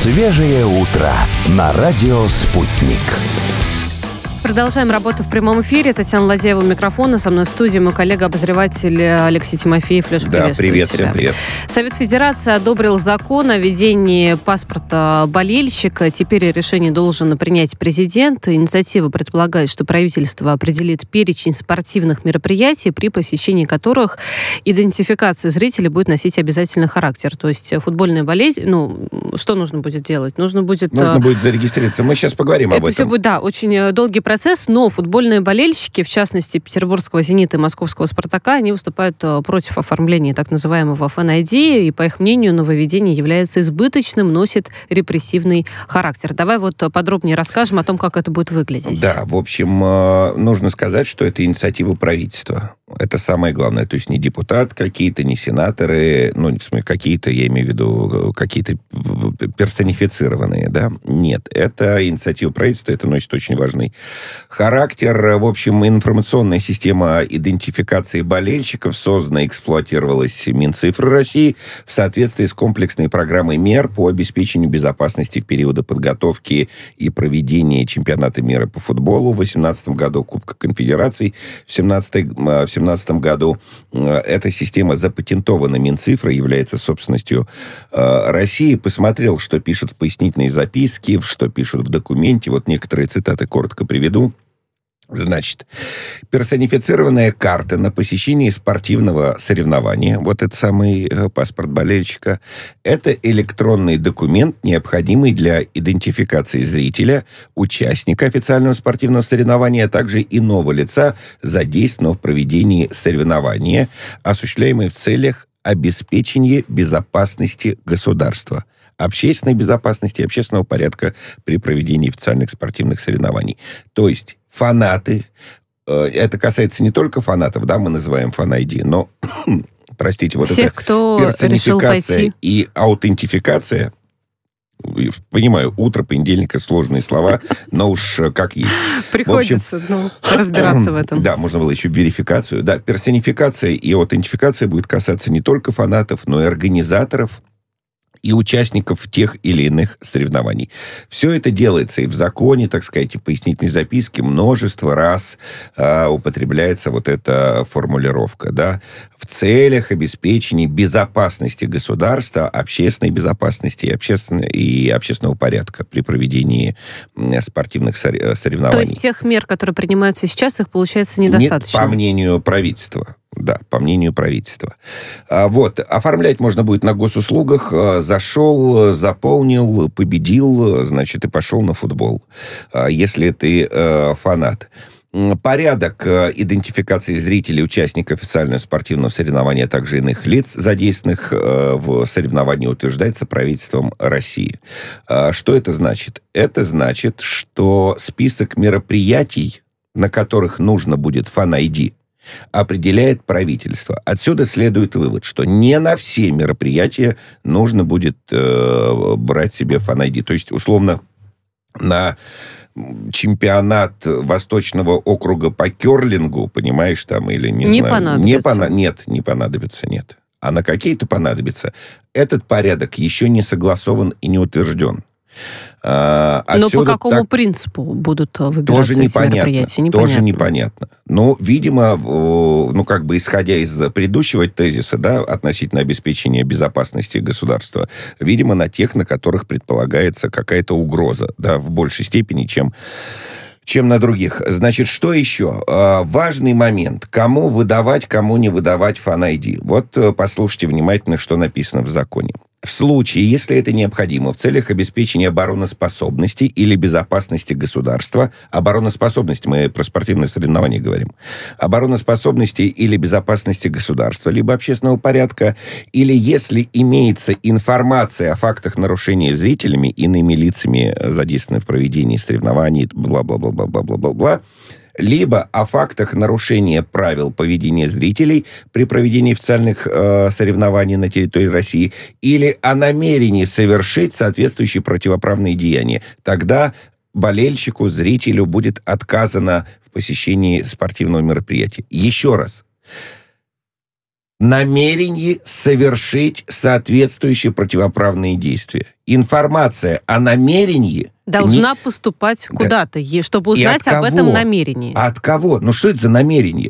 Свежее утро на радио «Спутник». Продолжаем работу в прямом эфире. Татьяна Ладеева у микрофона. Со мной в студии мой коллега-обозреватель Алексей Тимофеев. Леша, привет, всем привет. Совет Федерации одобрил закон о введении паспорта болельщика. Теперь решение должен принять президент. Инициатива предполагает, что правительство определит перечень спортивных мероприятий, при посещении которых идентификация зрителей будет носить обязательный характер. То есть футбольные что нужно будет делать? Нужно будет зарегистрироваться. Мы сейчас поговорим об этом. Это все будет, очень долгий процесс, но футбольные болельщики, в частности, петербургского «Зенита» и московского «Спартака», они выступают против оформления так называемого Fan-ID, и, по их мнению, нововведение является избыточным, носит репрессивный характер. Давай подробнее расскажем о том, как это будет выглядеть. Да, в общем, нужно сказать, что это инициатива правительства. Это самое главное. То есть не депутат какие-то, не сенаторы, в смысле, какие-то, я имею в виду, какие-то персонифицированные, да? Нет, это инициатива правительства, это носит очень важный характер. В общем, информационная система идентификации болельщиков создана и эксплуатировалась Минцифрой России в соответствии с комплексной программой мер по обеспечению безопасности в периоды подготовки и проведения чемпионата мира по футболу в 2018 году, Кубка Конфедераций в 2017 году. Эта система запатентована Минцифрой, является собственностью России. Посмотрел, что пишут в пояснительной записке, что пишут в документе. Вот некоторые цитаты коротко приведу. Значит, персонифицированная карта на посещении спортивного соревнования, вот этот самый паспорт болельщика, это электронный документ, необходимый для идентификации зрителя, участника официального спортивного соревнования, а также иного лица, задействованного в проведении соревнования, осуществляемой в целях обеспечения безопасности государства, общественной безопасности и общественного порядка при проведении официальных спортивных соревнований. То есть фанаты, это касается не только фанатов, да, мы называем Fan-ID, но, простите, вот всех, это кто персонификация и аутентификация, понимаю, утро понедельника, сложные слова, но уж как есть. Приходится разбираться в этом. Да, можно было еще верификацию. Да, персонификация и аутентификация будет касаться не только фанатов, но и организаторов и участников тех или иных соревнований. Все это делается и в законе, так сказать, и в пояснительной записке множество раз употребляется вот эта формулировка, да, в целях обеспечения безопасности государства, общественной безопасности и общественного порядка при проведении спортивных соревнований. То есть тех мер, которые принимаются сейчас, их получается недостаточно? По мнению правительства. Да, по мнению правительства. Оформлять можно будет на госуслугах. Зашел, заполнил, победил, значит, и пошел на футбол, если ты фанат. Порядок идентификации зрителей, участников официального спортивного соревнования, а также иных лиц, задействованных в соревновании, утверждается правительством России. Что это значит? Это значит, что список мероприятий, на которых нужно будет Fan-ID, определяет правительство. Отсюда следует вывод, что не на все мероприятия нужно будет брать себе Fan-ID. То есть, условно, на чемпионат Восточного округа по керлингу, понимаешь, там, или не знаю... Понадобится. Не понадобится, нет. А на какие-то понадобится. Этот порядок еще не согласован и не утвержден. Но по какому принципу будут выбираться эти мероприятия? Непонятно. Тоже непонятно. Но, видимо, исходя из предыдущего тезиса, да, относительно обеспечения безопасности государства, видимо, на тех, на которых предполагается какая-то угроза, да, в большей степени, чем на других. Значит, что еще? Важный момент. Кому выдавать, кому не выдавать Fan-ID. Вот послушайте внимательно, что написано в законе. В случае, если это необходимо в целях обеспечения обороноспособности или безопасности государства, обороноспособности, мы про спортивные соревнования говорим, обороноспособности или безопасности государства, либо общественного порядка, или если имеется информация о фактах нарушения зрителями, иными лицами, задействованными в проведении соревнований, бла-бла-бла-бла-бла-бла-бла, либо о фактах нарушения правил поведения зрителей при проведении официальных соревнований на территории России, или о намерении совершить соответствующие противоправные деяния. Тогда болельщику, зрителю будет отказано в посещении спортивного мероприятия. Еще раз. намерении совершить соответствующие противоправные действия. Информация о намерении должна поступать куда-то, чтобы узнать об этом намерении. А от кого? Ну, что это за намерение?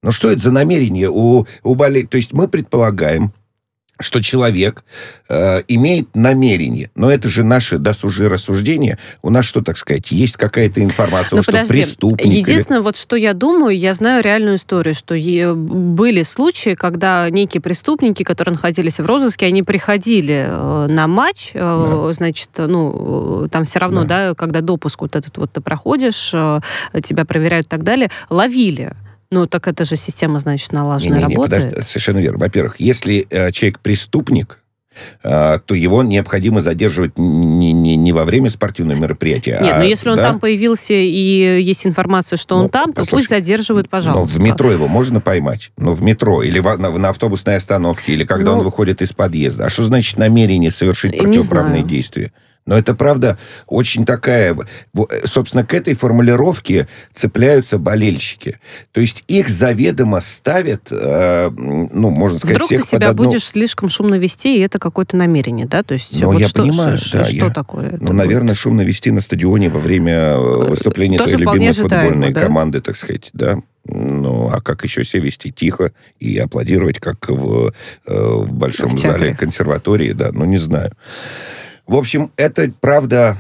То есть мы предполагаем, что человек имеет намерение. Но это же наше досужие рассуждения. У нас, что, так сказать, есть какая-то информация, что преступник... Единственное, вот что я думаю, я знаю реальную историю, что были случаи, когда некие преступники, которые находились в розыске, они приходили на матч, значит, там все равно, когда допуск вот этот вот ты проходишь, тебя проверяют и так далее, ловили. Ну, так это же система, значит, налаженная работает. Подожди, совершенно верно. Во-первых, если человек преступник, то его необходимо задерживать не во время спортивного мероприятия. Нет, но если он там появился и есть информация, что он там, то пусть задерживают, пожалуйста. Но в метро его можно поймать? В метро или на автобусной остановке, или когда он выходит из подъезда. А что значит намерение совершить противоправные действия? Но это, правда, очень такая... Собственно, к этой формулировке цепляются болельщики. То есть их заведомо ставят, можно сказать, вдруг всех ты себя будешь слишком шумно вести, и это какое-то намерение, да? То есть, я понимаю, что такое? Наверное, шумно вести на стадионе во время выступления твоей любимой футбольной команды, так сказать, да? А как еще себя вести? Тихо и аплодировать, как в большом зале консерватории, да? Не знаю. В общем, это правда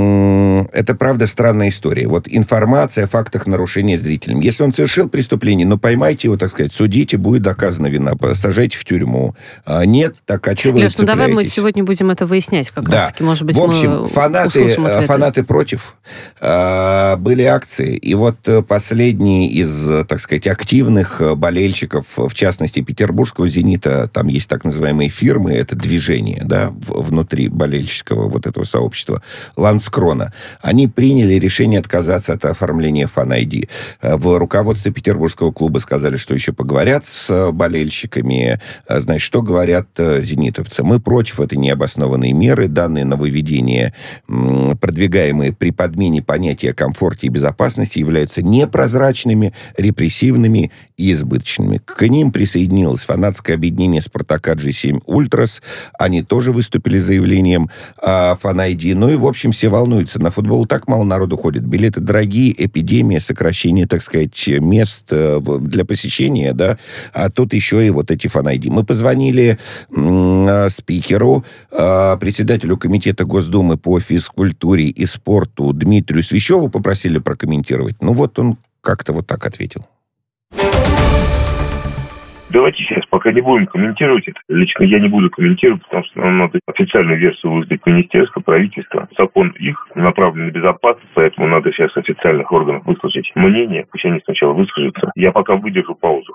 странная история. Вот информация о фактах нарушения зрителям. Если он совершил преступление, поймайте его, так сказать, судите, будет доказана вина, сажайте в тюрьму. А нет, так а чего вы цепляетесь? Давай мы сегодня будем это выяснять как раз-таки. Может быть, в общем, фанаты против. Были акции. И вот последний из, так сказать, активных болельщиков, в частности, петербургского «Зенита», там есть так называемые фирмы, это движение, да, внутри болельщиков, вот этого сообщества, Ланскрона, они приняли решение отказаться от оформления Fan-ID. В руководстве петербургского клуба сказали, что еще поговорят с болельщиками. Значит, что говорят зенитовцы? Мы против этой необоснованной меры. Данные нововведения, продвигаемые при подмене понятия о комфорте и безопасности, являются непрозрачными, репрессивными и избыточными. К ним присоединилось фанатское объединение «Спартака G7 Ультрас». Они тоже выступили с заявлением Fan-ID. И, в общем, все волнуются. На футбол так мало народу ходит. Билеты дорогие, эпидемия, сокращение, так сказать, мест для посещения, да. А тут еще и вот эти Fan-ID. Мы позвонили спикеру, председателю комитета Госдумы по физкультуре и спорту Дмитрию Свящеву, попросили прокомментировать. Он как-то вот так ответил. Давайте сейчас пока не будем комментировать это. Лично я не буду комментировать, потому что нам надо официальную версию вызвать министерство, правительство. Закон их направлен на безопасность, поэтому надо сейчас официальных органов выслушать мнение. Пусть они сначала выскажутся. Я пока выдержу паузу.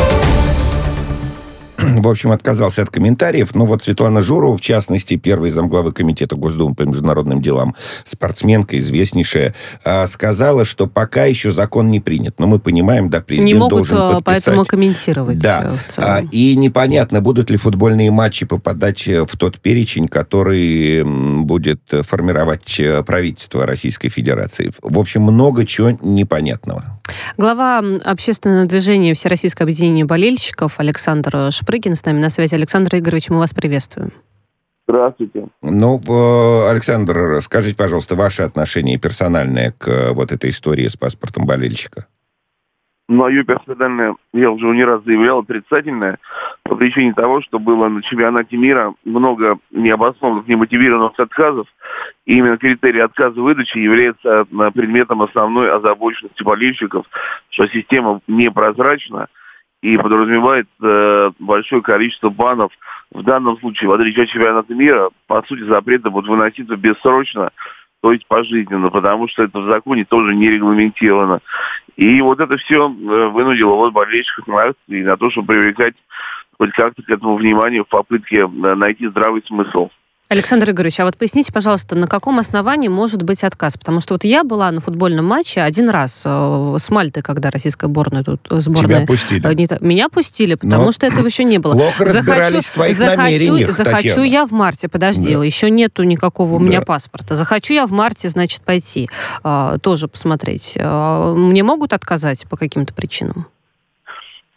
В общем, отказался от комментариев. Светлана Журова, в частности, первый замглавы комитета Госдумы по международным делам, спортсменка известнейшая, сказала, что пока еще закон не принят. Но мы понимаем, да, президент должен подписать. Не могут поэтому комментировать. Да. В целом. И непонятно, будут ли футбольные матчи попадать в тот перечень, который будет формировать правительство Российской Федерации. В общем, много чего непонятного. Глава общественного движения Всероссийское объединение болельщиков Александр Шпрыгин с нами на связи. Александр Игоревич, мы вас приветствуем. Здравствуйте. Александр, скажите, пожалуйста, ваше отношение персональное к вот этой истории с паспортом болельщика? Мое персональное, я уже не раз заявлял, отрицательное, по причине того, что было на чемпионате мира много необоснованных, немотивированных отказов, и именно критерий отказа выдачи является предметом основной озабоченности болельщиков, что система непрозрачна и подразумевает большое количество банов. В данном случае, в отличие от чемпионата мира, по сути, запреты будут выноситься бессрочно, то есть пожизненно, потому что это в законе тоже не регламентировано. И вот это все вынудило болельщиков на акции, на то, чтобы привлекать хоть как-то к этому внимание в попытке найти здравый смысл. Александр Игоревич, а вот поясните, пожалуйста, на каком основании может быть отказ? Потому что я была на футбольном матче один раз с Мальтой, когда российская сборная... Тебя пустили? Меня пустили, потому что этого еще не было. Плохо разбирались в твоих намерениях, Захочу я в марте, еще нету никакого у меня паспорта. Захочу я в марте, значит, пойти тоже посмотреть. Мне могут отказать по каким-то причинам?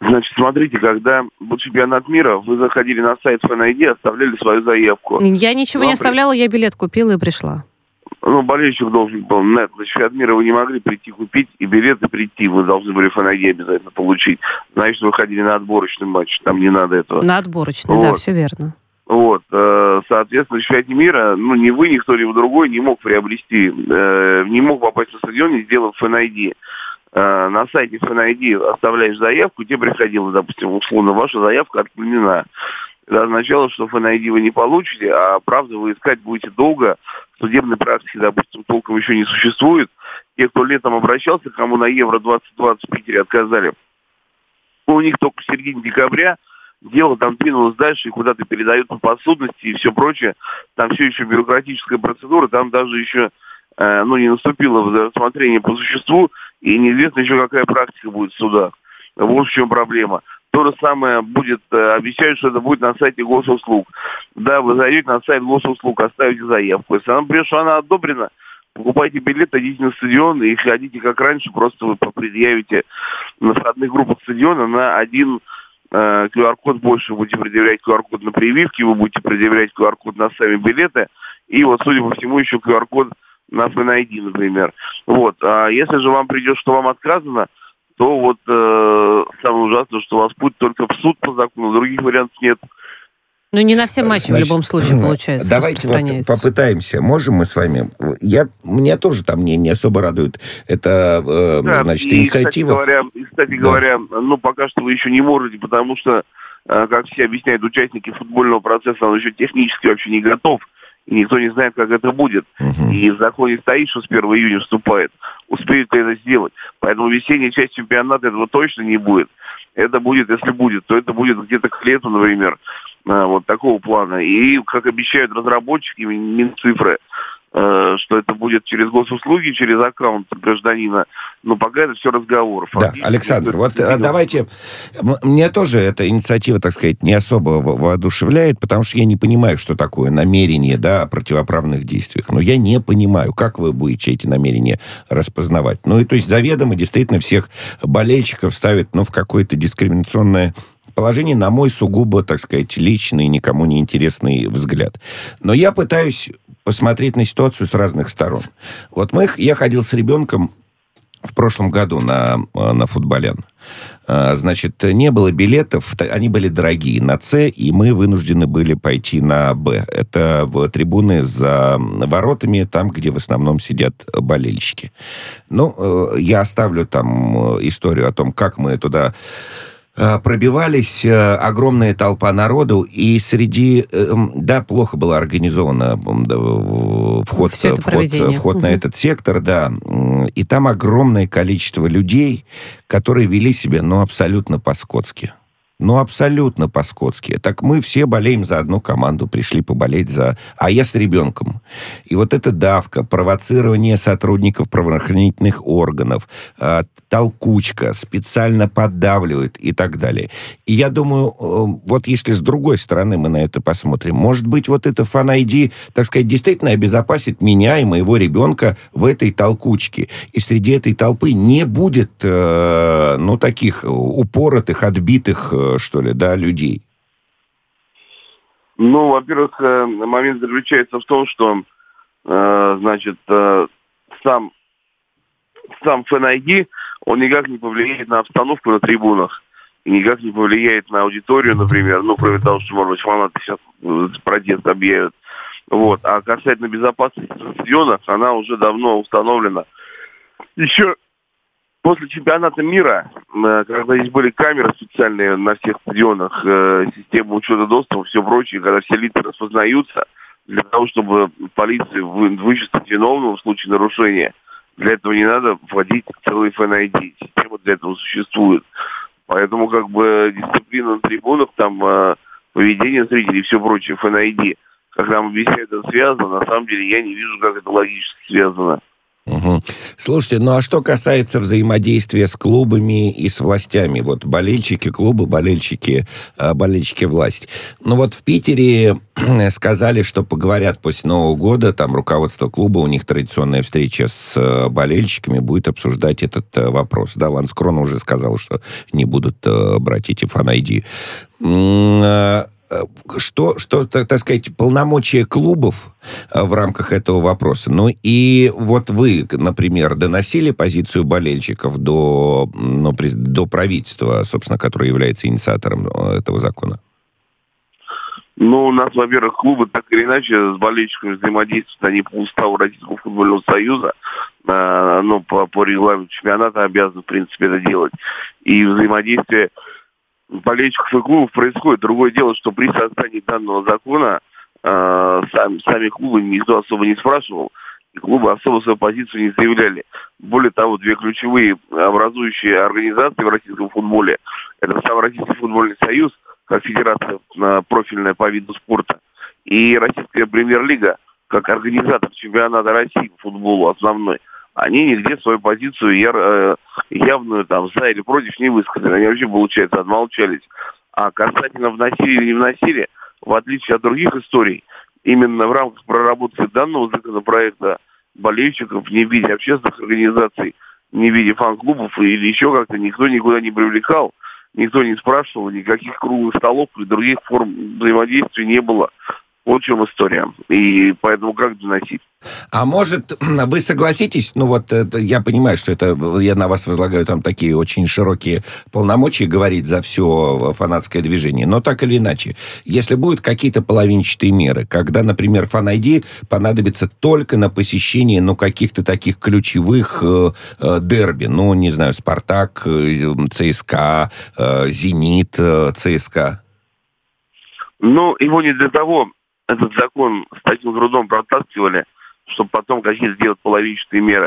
Значит, смотрите, когда был чемпионат мира, вы заходили на сайт FanID, оставляли свою заявку. Я ничего не оставляла, я билет купила и пришла. Болельщик должен был на чемпионат мира, вы не могли прийти купить и билеты прийти, вы должны были FanID обязательно получить. Значит, вы ходили на отборочный матч, там не надо этого. На отборочный, да, все верно. Соответственно, в чемпионате мира, ни вы, ни кто-либо другой не мог приобрести, не мог попасть на стадион, не сделав FanID. На сайте FanID оставляешь заявку, тебе приходила, допустим, условно, ваша заявка отклонена. Это означало, что FanID вы не получите, а правда вы искать будете долго. Судебной практики, допустим, толком еще не существует. Те, кто летом обращался, кому на Евро 2020 в Питере отказали, у них только в середине декабря дело там двинулось дальше, и куда-то передают по подсудности и все прочее. Там все еще бюрократическая процедура, там даже еще не наступило рассмотрение по существу, и неизвестно еще, какая практика будет в судах. Вот в чем проблема. То же самое будет, обещают, что это будет на сайте госуслуг. Да, вы зайдете на сайт госуслуг, оставите заявку. Если она придет, что она одобрена, покупайте билет, идите на стадион и ходите как раньше, просто вы предъявите на входных группах стадиона на один QR-код больше. Вы будете предъявлять QR-код на прививке, вы будете предъявлять QR-код на сами билеты, и судя по всему, еще QR-код на FanID, например. А если же вам придет, что вам отказано, то самое ужасное, что вас путь только в суд по закону, других вариантов нет. Не на все матчи в любом случае получается. Давайте попытаемся. Можем мы с вами? Меня тоже там не особо радует эта, инициатива. Кстати говоря, пока что вы еще не можете, потому что, как все объясняют участники футбольного процесса, он еще технически вообще не готов. И никто не знает, как это будет. И в законе стоит, что с 1 июня вступает. Успеют ли это сделать? Поэтому весенняя часть чемпионата этого точно не будет. Это будет, если будет, то это будет где-то к лету, например. Такого плана. И, как обещают разработчики, Минцифры, что это будет через госуслуги, через аккаунт гражданина. Но пока это все разговор. Да, Александр, давайте... Мне тоже эта инициатива, так сказать, не особо воодушевляет, потому что я не понимаю, что такое намерение, о противоправных действиях. Но я не понимаю, как вы будете эти намерения распознавать. То есть заведомо действительно всех болельщиков ставят, в какое-то дискриминационное положение, на мой сугубо, так сказать, личный, никому не интересный взгляд. Но я пытаюсь посмотреть на ситуацию с разных сторон. Я ходил с ребенком в прошлом году на футболян. Значит, не было билетов, они были дорогие на С, и мы вынуждены были пойти на Б. Это в трибуны за воротами, там, где в основном сидят болельщики. Я оставлю там историю о том, как мы туда пробивались, огромная толпа народу, и среди... плохо было организовано вход на этот сектор, и там огромное количество людей, которые вели себя, абсолютно по-скотски. Абсолютно по-скотски. Так мы все болеем за одну команду, пришли поболеть за... А я с ребенком. И эта давка, провоцирование сотрудников правоохранительных органов, толкучка, специально поддавливают и так далее. И я думаю, если с другой стороны мы на это посмотрим, может быть, это FanID, так сказать, действительно обезопасит меня и моего ребенка в этой толкучке. И среди этой толпы не будет, таких упоротых, отбитых, людей? Во-первых, момент заключается в том, что, сам FanID, он никак не повлияет на обстановку на трибунах, и никак не повлияет на аудиторию, например, кроме того, что, может быть, фанаты сейчас протест объявят. А касательно безопасности на стадионах, она уже давно установлена. Еще после чемпионата мира, когда здесь были камеры специальные на всех стадионах, система учета доступа, все прочее, когда все лица распознаются, для того, чтобы полиции вычислить виновного в случае нарушения, для этого не надо вводить целый FanID. Система для этого существует. Поэтому дисциплина на трибунах, поведение зрителей и все прочее, FanID, когда нам объясняют, это связано, на самом деле я не вижу, как это логически связано. Слушайте, ну а что касается взаимодействия с клубами и с властями? Вот болельщики клуба, болельщики власть. Ну вот в Питере сказали, что поговорят после Нового года, там руководство клуба, у них традиционная встреча с болельщиками, будет обсуждать этот вопрос. Да, Ланс Крон уже сказал, что не будут брать эти фан-айди. Что, так сказать, полномочия клубов в рамках этого вопроса? Ну и вот вы, например, доносили позицию болельщиков до правительства, собственно, которое является инициатором этого закона? Ну, у нас, во-первых, клубы так или иначе с болельщиками взаимодействуют, они по уставу Российского футбольного союза, по регламенту чемпионата обязаны, в принципе, это делать. И взаимодействие болельщиков и клубов происходит. Другое дело, что при создании данного закона сами клубы никто особо не спрашивал, и клубы особо свою позицию не заявляли. Более того, две ключевые образующие организации в российском футболе, это сам Российский футбольный союз, как федерация профильная по виду спорта, и Российская премьер-лига, как организатор чемпионата России по футболу основной, они нигде свою позицию явную там за или против не высказали. Они вообще, получается, отмолчались. А касательно вносили или не вносили, в отличие от других историй, именно в рамках проработки данного законопроекта болельщиков не в виде общественных организаций, не в виде фан-клубов или еще как-то никто никуда не привлекал, никто не спрашивал, никаких круглых столов и других форм взаимодействия не было. Вот в чем история. И поэтому как доносить? А может, вы согласитесь, я понимаю, что я на вас возлагаю там такие очень широкие полномочия говорить за все фанатское движение, но так или иначе, если будут какие-то половинчатые меры, когда, например, фан-айди понадобится только на посещение, каких-то таких ключевых дерби, не знаю, Спартак, ЦСКА, Зенит, ЦСКА. Его не для того этот закон с таким трудом протаскивали, чтобы потом какие-то сделать половинчатые меры.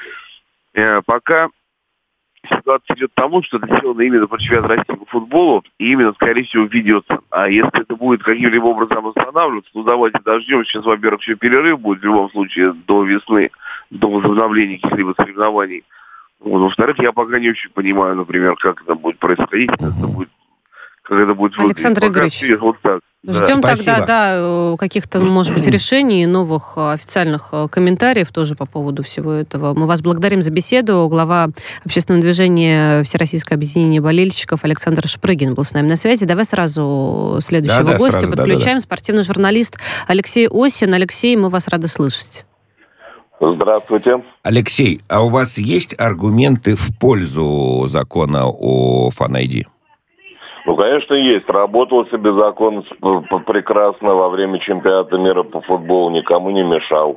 Пока ситуация идет к тому, что это сделано именно по чемпионату России по футболу, и именно, скорее всего, ведется. А если это будет каким-либо образом останавливаться, давайте дождем. Сейчас, во-первых, еще перерыв будет в любом случае до весны, до возобновления каких-либо соревнований. Во-вторых, я пока не очень понимаю, например, как это будет происходить, как это будет выглядеть. Александр Игоревич, вот так. Ждем Спасибо. тогда, каких-то, может быть, решений, новых официальных комментариев тоже по поводу всего этого. Мы вас благодарим за беседу. Глава общественного движения Всероссийское объединение болельщиков Александр Шпрыгин был с нами на связи. Давай сразу следующего гостя сразу, подключаем. Спортивный журналист Алексей Осин. Алексей, мы вас рады слышать. Здравствуйте. Алексей, а у вас есть аргументы в пользу закона о фан-айди? Конечно, есть. Работал себе закон прекрасно во время чемпионата мира по футболу, никому не мешал.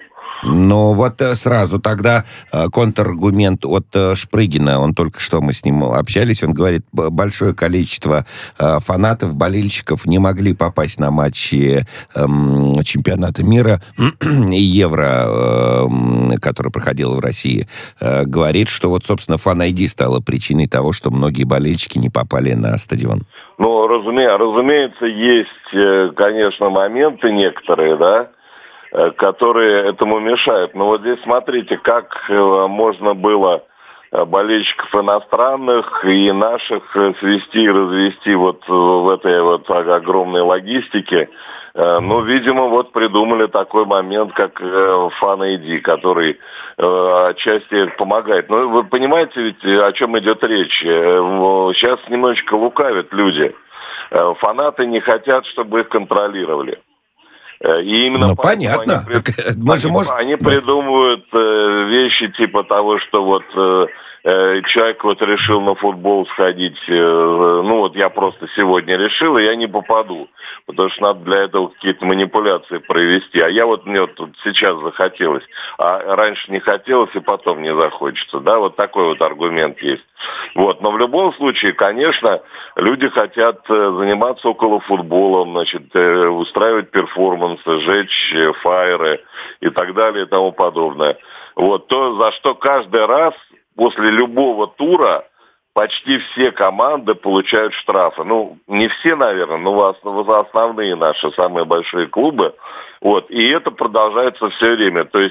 Сразу тогда контраргумент от Шпрыгина. Он только что, мы с ним общались, он говорит, большое количество фанатов, болельщиков не могли попасть на матчи чемпионата мира и Евро, который проходил в России. Говорит, что собственно, фан-айди стало причиной того, что многие болельщики не попали на стадион. Разумеется, есть, конечно, моменты некоторые, да, которые этому мешают. Но здесь смотрите, как можно было болельщиков иностранных и наших свести и развести в этой огромной логистике. Видимо, придумали такой момент, как фан-айди, который отчасти помогает. Вы понимаете ведь, о чем идет речь? Сейчас немножечко лукавят люди. Фанаты не хотят, чтобы их контролировали. И именно понятно. Они придумывают вещи типа того, что человек решил на футбол сходить, я просто сегодня решил, и я не попаду, потому что надо для этого какие-то манипуляции провести. А мне сейчас захотелось, а раньше не хотелось, и потом не захочется. Да, такой аргумент есть. Но в любом случае, конечно, люди хотят заниматься около футболом, устраивать перформансы, жечь фаеры и так далее и тому подобное. То, за что каждый раз после любого тура почти все команды получают штрафы. Не все, наверное, но основные наши самые большие клубы. И это продолжается все время. То есть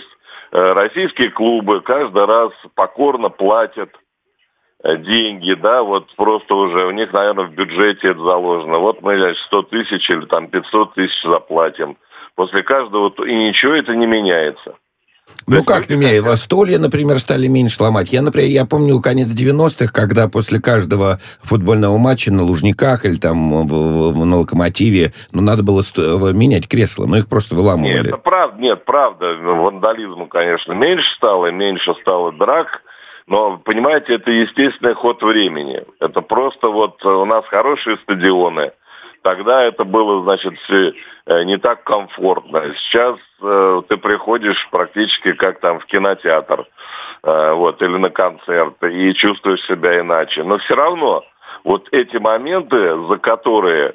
российские клубы каждый раз покорно платят деньги, да, вот просто уже у них, наверное, в бюджете это заложено. Вот мы 100 тысяч или там 500 тысяч заплатим. После каждого, и ничего это не меняется. Ну, как не меняется? Стулья, например, стали меньше ломать. Я помню конец 90-х, когда после каждого футбольного матча на Лужниках или там на Локомотиве, надо было менять кресла, но их просто выламывали. Нет, это правда, правда. Вандализма, конечно, меньше стало драк. Но, понимаете, это естественный ход времени. Это просто вот у нас хорошие стадионы. Тогда это было, значит, не так комфортно. Сейчас ты приходишь практически как там в кинотеатр, или на концерт, и чувствуешь себя иначе. Но все равно вот эти моменты, за которые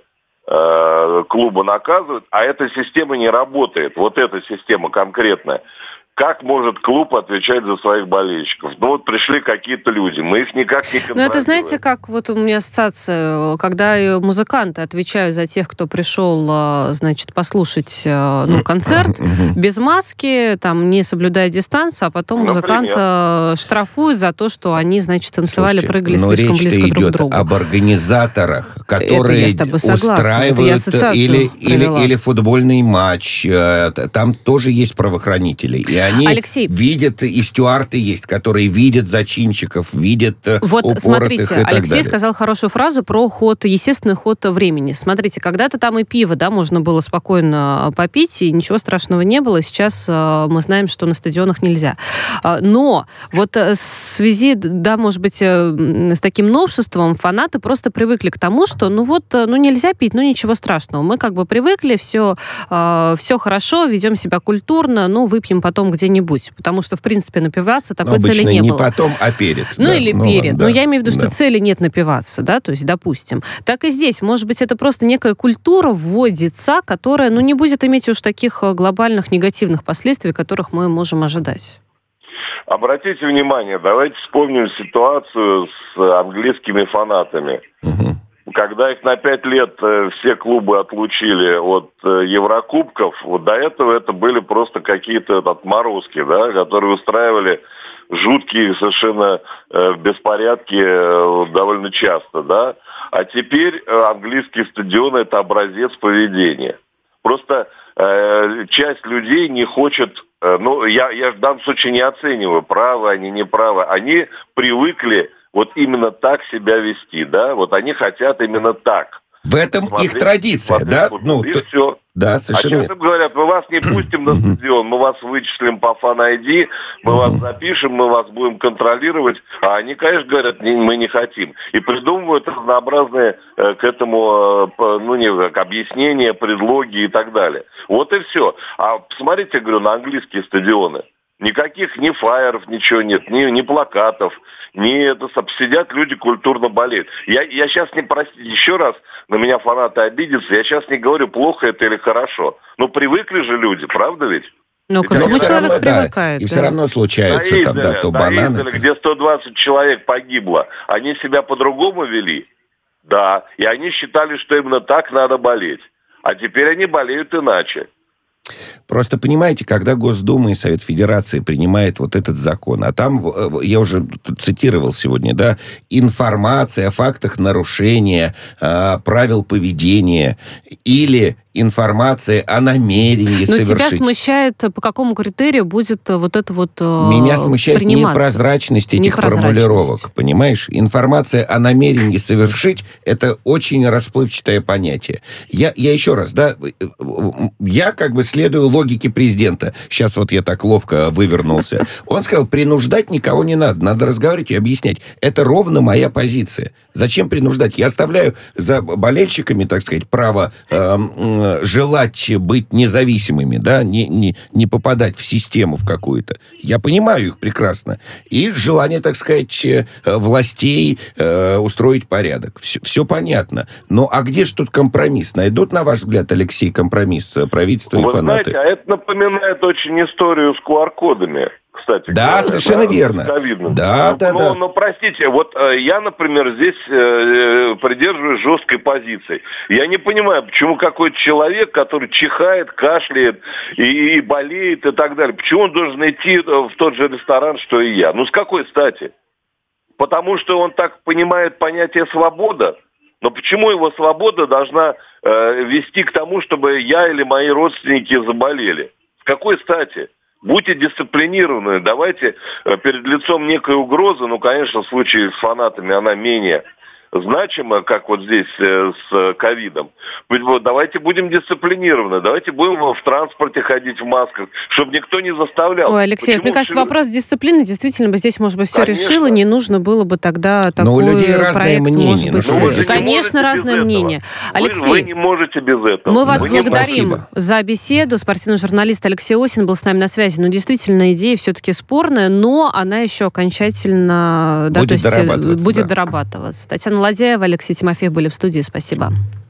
клубы наказывают, а эта система не работает, вот эта система конкретная. Как может клуб отвечать за своих болельщиков? Пришли какие-то люди, мы их никак не контролируем. Это, знаете, как вот у меня ассоциация, когда музыканты отвечают за тех, кто пришел, значит, послушать концерт без маски, там, не соблюдая дистанцию, а потом музыканта штрафуют за то, что они, значит, танцевали, прыгали слишком близко друг к другу. Но речь-то идет об организаторах, которые устраивают или футбольный матч. Там тоже есть правоохранители. И они видят, и стюарты есть, которые видят зачинщиков, видят упоротых смотрите, и так Алексей далее. сказал хорошую фразу про естественный ход времени. Смотрите, когда-то там и пиво, можно было спокойно попить, и ничего страшного не было. Сейчас мы знаем, что на стадионах нельзя. Но вот в связи, может быть, с таким новшеством фанаты просто привыкли к тому, что нельзя пить, ничего страшного. Мы как бы привыкли, все хорошо, ведем себя культурно, выпьем потом где-нибудь, потому что, в принципе, напиваться такой цели не было. Не потом, а перед. Или перед. Я имею в виду, что цели нет напиваться, то есть, допустим. Так и здесь, может быть, это просто некая культура вводится, которая, не будет иметь уж таких глобальных негативных последствий, которых мы можем ожидать. Обратите внимание, давайте вспомним ситуацию с английскими фанатами. Когда их на 5 лет все клубы отлучили от Еврокубков, до этого это были просто какие-то отморозки, которые устраивали жуткие совершенно беспорядки довольно часто, А теперь английские стадионы – это образец поведения. Просто часть людей не хочет, я в данном случае не оцениваю, правы они, не правы, они привыкли именно так себя вести, они хотят именно так. В этом их традиция, да? И все. Да, совершенно. А сейчас им говорят, мы вас не пустим на стадион, мы вас вычислим по фан-ID, мы вас запишем, мы вас будем контролировать. А они, конечно, говорят, мы не хотим. И придумывают разнообразные к этому, объяснения, предлоги и так далее. Вот и все. А посмотрите, говорю, на английские стадионы. Никаких ни флаеров, ничего нет, ни плакатов, сидят люди, культурно болеют. Я сейчас простите, еще раз на меня фанаты обидятся, я сейчас не говорю, плохо это или хорошо. Привыкли же люди, правда ведь? Ко всему человек привыкает. И все равно случаются то бананы. Где 120 человек погибло, они себя по-другому вели? Да, и они считали, что именно так надо болеть. А теперь они болеют иначе. Просто понимаете, когда Госдума и Совет Федерации принимает этот закон, а там, я уже цитировал сегодня, информация о фактах нарушения правил поведения или информация о намерении совершить. Но тебя смущает, по какому критерию будет Меня смущает непрозрачность этих формулировок, понимаешь? Информация о намерении совершить – это очень расплывчатое понятие. Я еще раз, я как бы следую логике президента. Сейчас я так ловко вывернулся. Он сказал, принуждать никого не надо разговаривать и объяснять. Это ровно моя позиция. Зачем принуждать? Я оставляю за болельщиками, так сказать, право желать быть независимыми, не попадать в систему в какую-то. Я понимаю их прекрасно. И желание, так сказать, властей устроить порядок. Все понятно. Но а где же тут компромисс? Найдут, на ваш взгляд, Алексей, компромисс правительства и фанаты? Знаете, это напоминает очень историю с QR-кодами. кстати. Да, совершенно верно. Да. Но, простите, вот я, например, здесь придерживаюсь жесткой позиции. Я не понимаю, почему какой-то человек, который чихает, кашляет и болеет и так далее, почему он должен идти в тот же ресторан, что и я? Ну, с какой стати? Потому что он так понимает понятие «свобода». Но почему его свобода должна вести к тому, чтобы я или мои родственники заболели? С какой стати? Будьте дисциплинированы, давайте перед лицом некой угрозы, ну, конечно, в случае с фанатами она менее значима, как вот здесь с ковидом. Давайте будем дисциплинированы, давайте будем в транспорте ходить в масках, чтобы никто не заставлял. Ой, Алексей, мне кажется, вопрос дисциплины действительно бы здесь, может быть, все решило, не нужно было бы тогда такой проект. Но у людей разные мнения. Конечно, разное мнение. Алексей, вы не можете без этого. Мы вас благодарим за беседу. Спортивный журналист Алексей Осин был с нами на связи. Ну, действительно, идея все-таки спорная, но она еще окончательно будет дорабатываться. Татьяна Ладяева, Алексей Тимофеев были в студии. Спасибо.